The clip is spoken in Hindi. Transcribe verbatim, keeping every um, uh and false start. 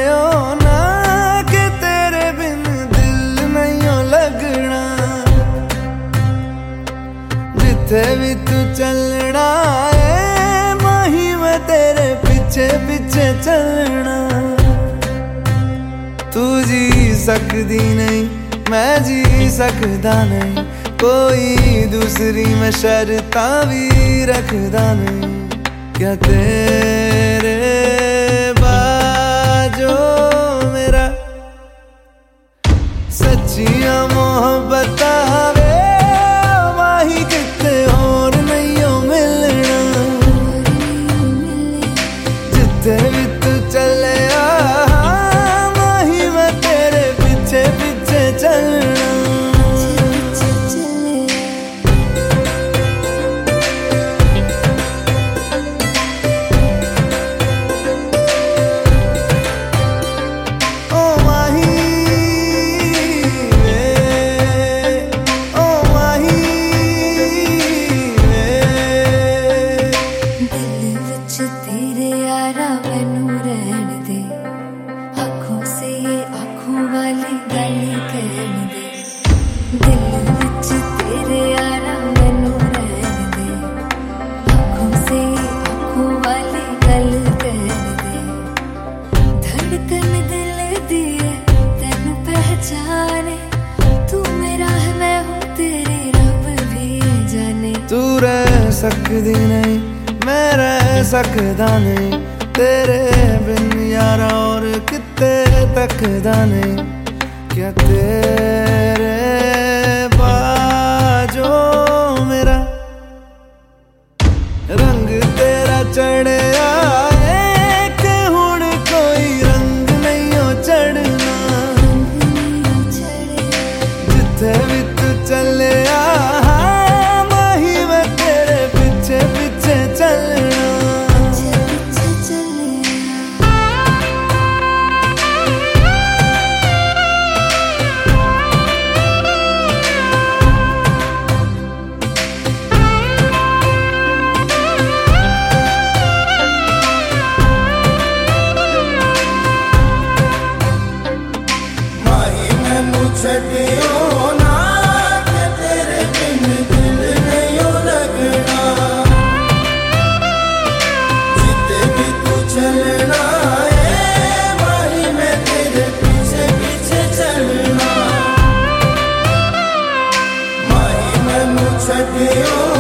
हो ना कि तेरे बिन दिल नहीं हो लगना। जिथे भी तू चलना है माही मैं तेरे पीछे पीछे चलना। तू जी सकदी नहीं मैं जी सकदा नहीं, कोई दूसरी मैं शर्तां भी रखदा नहीं। क्या तेरे बाजो मेरा सच्चियां मोहब्बत वे माही किते और नहीं हो मिलना। जिथे भी तू चले माही मैं तेरे पीछे पीछे चलना। तेरे यारा मैनू रहन दे, आँखों से ये आँखों वाली गल कहन दे। दिल विच तेरे यारा मैनू रहन दे, आँखों से ये आँखों वाली गल कहन दे। धड़कन दिल दी है तेनू पहचाने, तू मेरा है मैं हूँ तेरी रब भी जाने। तू रह सकदी नहीं मैं रह सकदा नहीं, तेरे बिन यारा और किते तकदा नहीं। क्या तेरे बाजो मेरा रंग तेरा चढ़े आए कि हुण कोई रंग नहीं हो चढ़ना। जिथे भी तू चले माही मैं तेरे पीछे पीछे चलना। छड़ियो ना कि तेरे बिन दिल नहीं हो लगना। जिते भी तू चलना है माही मैं तेरे पीछे पीछे चलना। माही मैनू छड़ियो